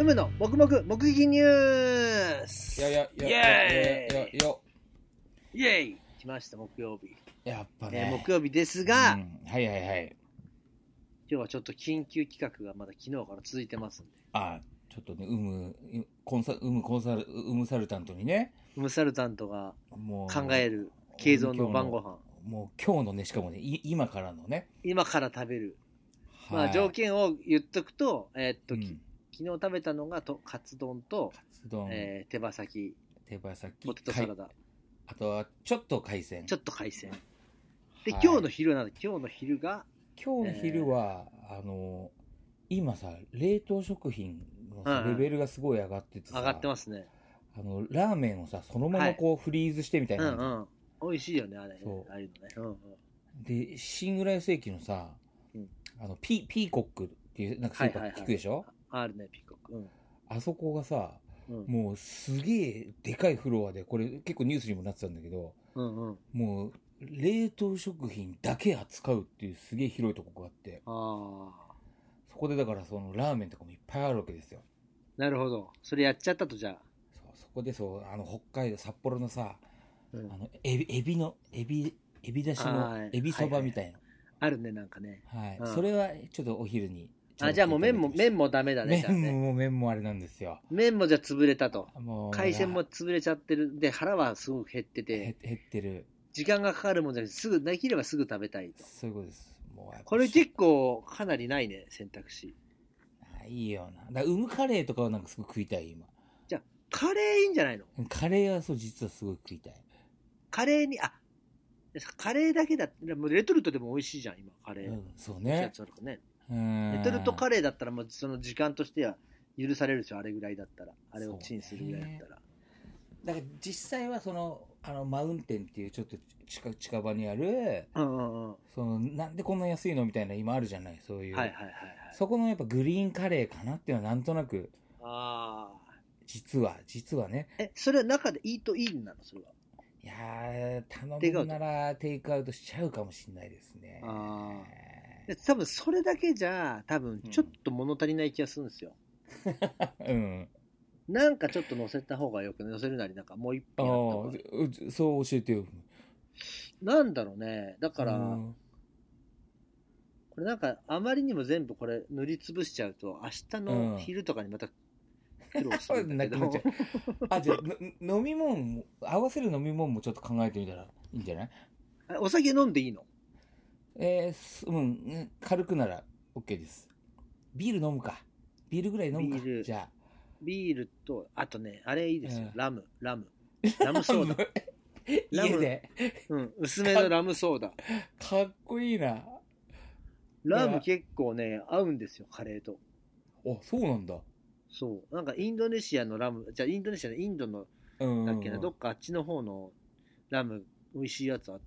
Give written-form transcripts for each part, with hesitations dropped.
ムの黙々目撃ニュース。 イエーイ来ました木曜日。 やっぱね、 木曜日ですが、 はいはいはい。 今日はちょっと緊急企画がまだ昨日から続いてますんで。 ちょっとね、ウムサルタントにね、 ウムサルタントがもう考える継続の晩ご飯。 もう今日のね、しかもね、今からのね。 今から食べる。 はい、 まあ条件を言っとくと、昨日食べたのがカツ丼と、手羽先、ポテトサラダ。 あとはちょっと海鮮。 で、 はい、 今日の昼は、 今さ、冷凍食品のレベルがすごい上がっててさ、 上がってますね。 ラーメンをさ、そのままこうフリーズしてみたいな。 美味しいよね、あれ。 そう。 ああいうのね。 で、新浦安駅のさ、ピーコックっていう、なんかスーパー聞くでしょ？ あるね、ピーコック。 あそこがさ、もうすげえでかいフロアで、これ結構ニュースにもなってたんだけど、もう冷凍食品だけ扱うっていうすげえ広いとこがあって、そこでだからそのラーメンとかもいっぱいあるわけですよ。 なるほど。それやっちゃったと。じゃあそこで北海道札幌のさ、エビだしのエビそばみたいな、 あるね、なんかね。 それはちょっとお昼に。 じゃあもう麺もダメだね。 麺もあれなんですよ。 麺もじゃあ潰れたと。海鮮も潰れちゃってる。で、腹はすごく減ってる。時間がかかるもんじゃなくて、できればすぐ食べたいと。 そういうことです。 これ結構かなりないね、選択肢。 いいよな。ウムカレーとかはなんかすごく食いたい、今。 じゃあ、カレーいいんじゃないの？ カレーは実はすごい食いたい。 カレーだけだったら、もうレトルトでも美味しいじゃん、今、カレー。 そうね。 レトルトカレーだったら、もうその時間としては許されるでしょ、あれぐらいだったら。あれをチンするぐらいだったら。 だから実際はマウンテンっていうちょっと近場にある、なんでこんな安いのみたいな今あるじゃない、そういう。そこのやっぱグリーンカレーかなっていうのはなんとなく。実はね。 それは中でイートインなの、それは。 いやー、頼むならテイクアウトしちゃうかもしれないですね。 多分それだけじゃ多分ちょっと物足りない気がするんですよ。なんかちょっと乗せた方がよく乗せるなりなんかもう一品あったそう教えてよ。 なんだろうね。だからこれなんかあまりにも全部これ塗りつぶしちゃうと明日の昼とかにまた苦労するんだけど。 じゃあ飲み物も合わせる飲み物もちょっと考えてみたらいいんじゃない？ お酒飲んでいいの？ 軽くなら OK です。ビール飲むか。ビールぐらい飲むか。じゃあビールとあとね、あれいいですよ。ラムソーダ。 家で薄めのラムソーダ。 かっこいいな。 ラム結構ね合うんですよ、カレーと。 そうなんだ。 そうなんかインドネシアのラム、じゃあインドネシアのインドのだっけな、どっかあっちの方のラム美味しいやつあって、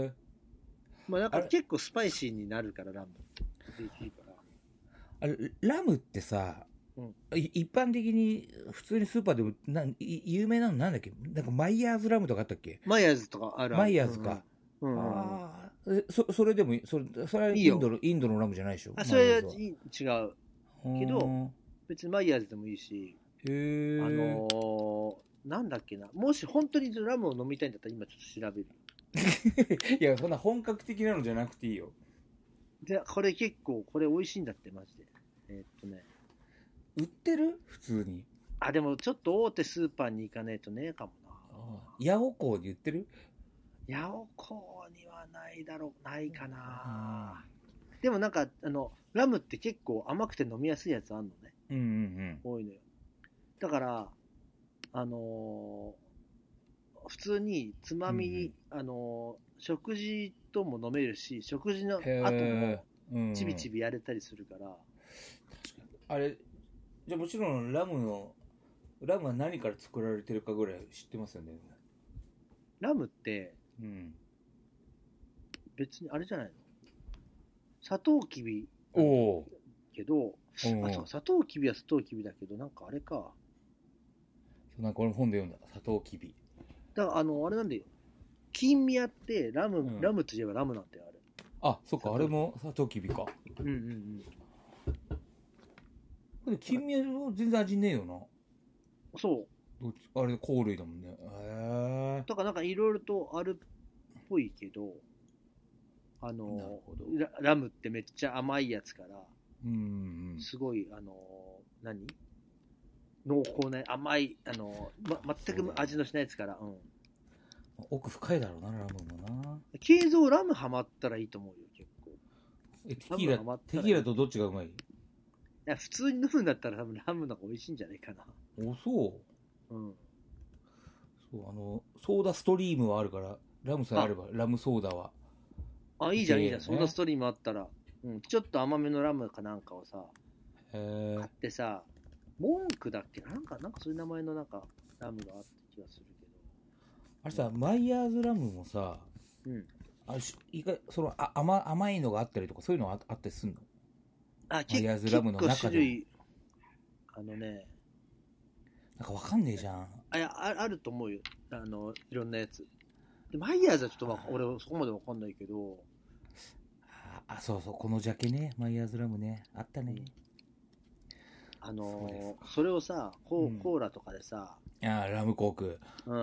まあなんか結構スパイシーになるからラムできるから。 ラムってさ、一般的に普通にスーパーでも有名なのなんだっけ？なんかマイヤーズラムとかあったっけ？ マイヤーズとかある。 マイヤーズか。それでもそれはインドのラムじゃないでしょ？ それは違うけど別にマイヤーズでもいいし、なんだっけな、もし本当にラムを飲みたいんだったら今ちょっと調べる。 いや、そんな本格的なのじゃなくていいよ。 で、これ結構これ美味しいんだって、マジで。 売ってる？普通に。 でもちょっと大手スーパーに行かねえとねえかもな。 ヤオコーに売ってる？ ヤオコーにはないかな。でもなんかラムって結構甘くて飲みやすいやつあんのね。多いのよ。だから普通につまみ、食事とも飲めるし、食事の後もちびちびやれたりするから。 あれじゃあもちろんラムは何から作られてるかぐらい知ってますよね。 ラムって、別にあれじゃないの？サトウキビけど、サトウキビはサトウキビだけど、なんかあれか。 なんか俺本で読んだ、サトウキビ。 だからあれなんでよ。金味あってラムといえばラムなんだよ、あれ。 そっか、あれもサトウキビか。 金目は全然味ねえよな。 そう。 あれ、香類だもんね。 だからなんかいろいろとあるっぽいけど、ラムってめっちゃ甘いやつから、すごい、濃厚な甘い、全く味のしないやつから、 奥深いだろうな、ラムもな。 ケイゾーラムハマったらいいと思うよ、結構。 テキーラとどっちがうまい？いや、普通に飲むんだったら多分ラムの方が美味しいんじゃないかな。 そう。そう、ソーダストリームはあるから、ラムさえあれば、ラムソーダは。 いいじゃん、いいじゃん。ソーダストリームあったら、ちょっと甘めのラムかなんかをさ、買ってさ、モンクだっけなんかそういう名前のラムがあった気がするけど。 あれさ、マイヤーズラムもさ、甘いのがあったりとか、そういうのあったりすんの？マイヤーズラムの中で。なんかわかんねえじゃん。 あると思うよ。いろんなやつ。でマイヤーズはちょっと俺そこまでわかんないけど。 そうそう、このジャケね。マイヤーズラムね。あったね。 それをさ、コーラとかでさ。 ラムコーク。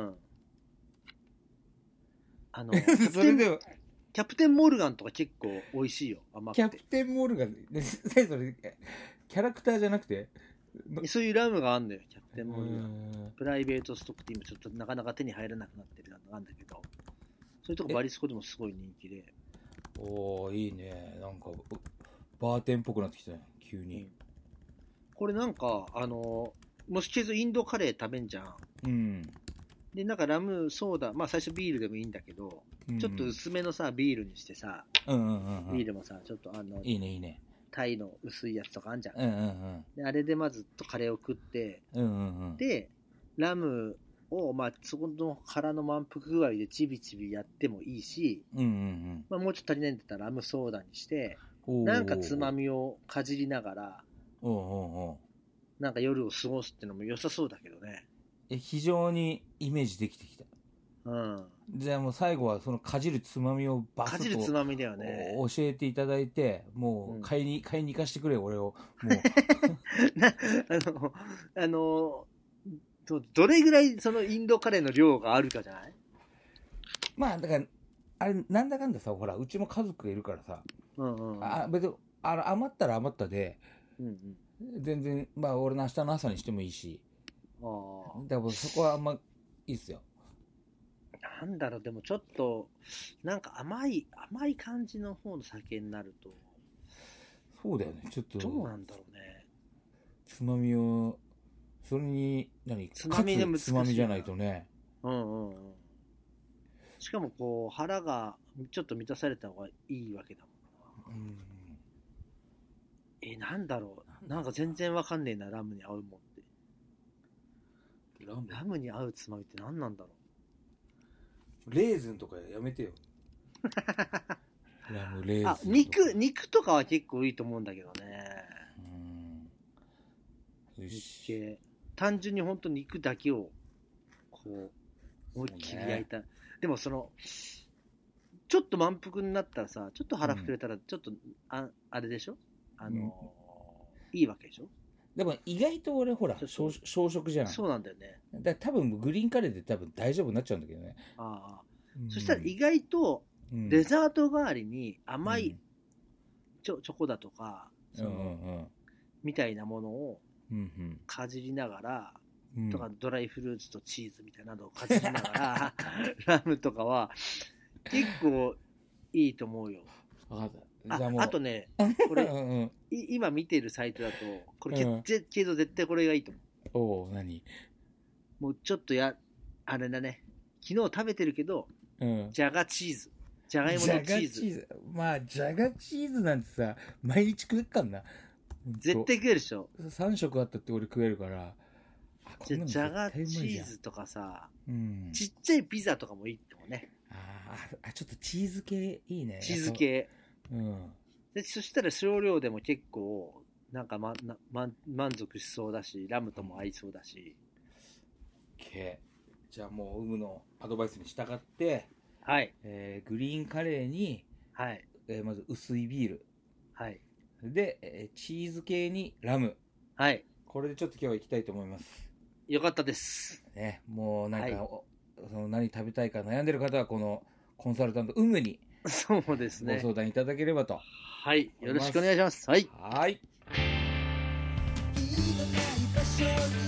それでキャプテンモルガンとか結構美味しいよ、甘くて。 キャプテンモルガン、それキャラクターじゃなくてそういうラムがあんのよ、キャプテンモルガン。プライベートストックって今ちょっとなかなか手に入らなくなってるのがあるんだけど、そういうとこバリスコでもすごい人気で。 いいね。なんか、バーテンっぽくなってきたね、急に。 これなんか、もしケインドカレー食べんじゃん。で、なんかラムソーダ、まあ最初ビールでもいいんだけど、ちょっと薄めのさ、ビールにしてさ、ビールもさ、ちょっといいね、いいね。 タイの薄いやつとかあんじゃん。であれでまずカレーを食って、で、ラムを、まあ、そこの腹の満腹具合でちびちびやってもいいし、まあ、もうちょっと足りないんだったらラムソーダにして、なんかつまみをかじりながら、なんか夜を過ごすってのも良さそうだけどね。 非常にイメージできてきた。じゃあもう最後はそのかじるつまみをバスッとかじるつまみだよね。 教えていただいて、もう買いに行かしてくれ俺を。 もうどれぐらいそのインドカレーの量があるかじゃない？ まあだからあれなんだかんださ、ほらうちも家族がいるからさ、別に余ったら余ったで、全然まあ俺の明日の朝にしてもいいし、だからそこはあんまいいっすよ。 なんだろう、でもちょっとなんか甘い感じの方の酒になると。 そうだよね、ちょっとどうなんだろうね。 つまみをそれにつまみでもつまみじゃないとね。 しかもこう腹がちょっと満たされた方がいいわけだもんな。なんだろう、なんか全然わかんねえな、ラムに合うもんって。ラムに合うつまみって何なんだろう。レーズンとかやめてよ。ラムレーズン。 肉とかは結構いいと思うんだけどね。単純に本当に肉だけをこう思いっきり焼いた。でもちょっと満腹になったらさ、ちょっと腹膨れたらちょっとあれでしょ、いいわけでしょ。 でも意外と俺ほら小食じゃない。 そうなんだよね。 だから多分グリーンカレーで多分大丈夫になっちゃうんだけどね。 そしたら意外とデザート代わりに甘いチョコだとかみたいなものをかじりながら、とかドライフルーツとチーズみたいなのをかじりながらラムとかは結構いいと思うよ。あとね、これ今見てるサイトだとこれけど絶対これがいいと思う。 何？ もうちょっとあれだね、昨日食べてるけど、じゃがチーズ、じゃがいものチーズ。 まあじゃがチーズなんてさ毎日食えっかんな。 絶対食えるでしょ。 3食あったって俺食えるから。 じゃがチーズとかさ、ちっちゃいピザとかもいいってもね。 ちょっとチーズ系いいね。 チーズ系。でそしたら少量でも結構なんか満足しそうだし、ラムとも合いそうだし。 じゃあもうウムのアドバイスに従って、グリーンカレーに、まず薄いビール。で、チーズ系にラム。 はい。 これでちょっと今日は行きたいと思います。 よかったです。 ね、もうなんか、はい、その何食べたいか悩んでる方はこのコンサルタントUMにそうですね。 ご相談いただければと。 はい。よろしくお願いします。はい。 はい。